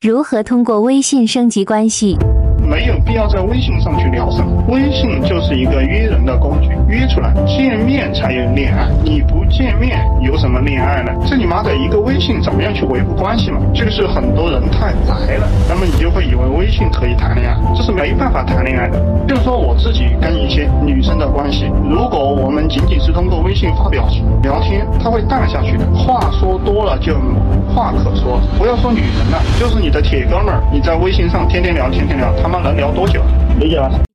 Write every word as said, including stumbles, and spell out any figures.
如何通过微信升级关系？ 没有必要在微信上去聊什么，微信就是一个约人的工具，约出来见面才有恋爱，你不见面有什么恋爱呢？这你妈的一个微信怎么样去维护关系嘛？这个是很多人太白了，那么你就会以为微信可以谈恋爱，这是没办法谈恋爱的。比如说我自己跟一些女生的关系，如果我们仅仅是通过微信发表聊天，它会淡下去的，话说多了就无话可说。不要说女人了，就是你的铁哥们儿，你在微信上天天聊天天聊，他妈能聊多久？理解吧？